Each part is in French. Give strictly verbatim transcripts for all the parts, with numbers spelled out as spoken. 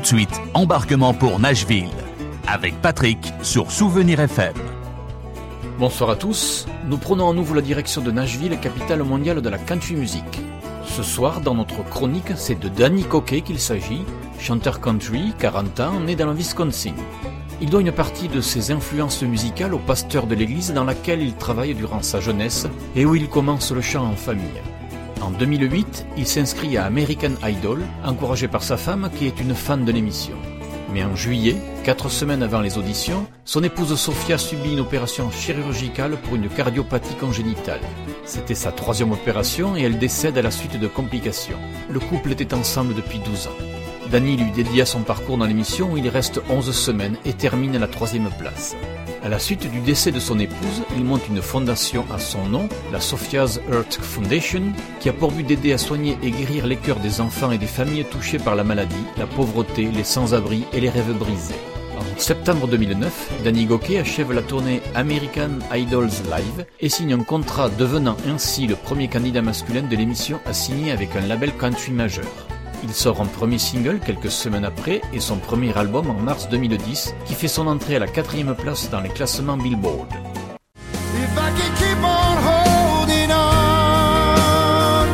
de suite, embarquement pour Nashville, avec Patrick sur Souvenir F M. Bonsoir à tous, nous prenons à nouveau la direction de Nashville, capitale mondiale de la country music. Ce soir, dans notre chronique, c'est de Danny Cocker qu'il s'agit, chanteur country, quarante ans, né dans le Wisconsin. Il doit une partie de ses influences musicales au pasteur de l'église dans laquelle il travaille durant sa jeunesse et où il commence le chant en famille. En deux mille huit, il s'inscrit à American Idol, encouragé par sa femme qui est une fan de l'émission. Mais en juillet, quatre semaines avant les auditions, son épouse Sophia subit une opération chirurgicale pour une cardiopathie congénitale. C'était sa troisième opération et elle décède à la suite de complications. Le couple était ensemble depuis douze ans. Danny lui dédia son parcours dans l'émission où il reste onze semaines et termine à la troisième place. À la suite du décès de son épouse, il monte une fondation à son nom, la Sophia's Earth Foundation, qui a pour but d'aider à soigner et guérir les cœurs des enfants et des familles touchées par la maladie, la pauvreté, les sans-abri et les rêves brisés. En septembre deux mille neuf, Danny Cocker achève la tournée American Idols Live et signe un contrat devenant ainsi le premier candidat masculin de l'émission à signer avec un label country majeur. Il sort un premier single quelques semaines après et son premier album en mars deux mille dix qui fait son entrée à la quatrième place dans les classements Billboard. If I can keep on holding on,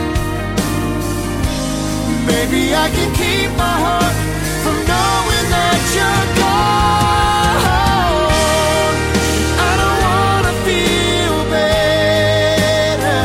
maybe I can keep my heart from knowing that you're gone. I don't wanna feel better.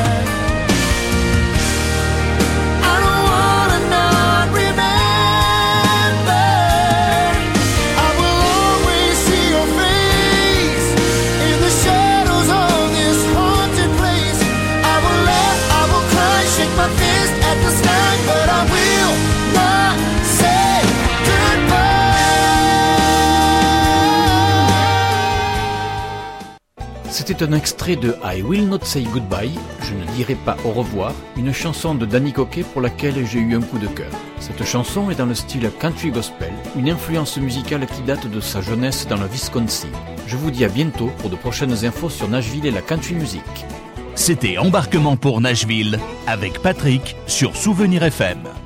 I don't wanna not remember. I will always see your face in the shadows of this haunted place. I will laugh, I will cry, shake my fist at the sky, but I will not say goodbye. C'était un extrait de I Will Not Say Goodbye, je ne dirai pas au revoir, une chanson de Danny Cocker pour laquelle j'ai eu un coup de cœur. Cette chanson est dans le style country gospel, une influence musicale qui date de sa jeunesse dans le Wisconsin. Je vous dis à bientôt pour de prochaines infos sur Nashville et la country music. C'était Embarquement pour Nashville, avec Patrick sur Souvenir F M.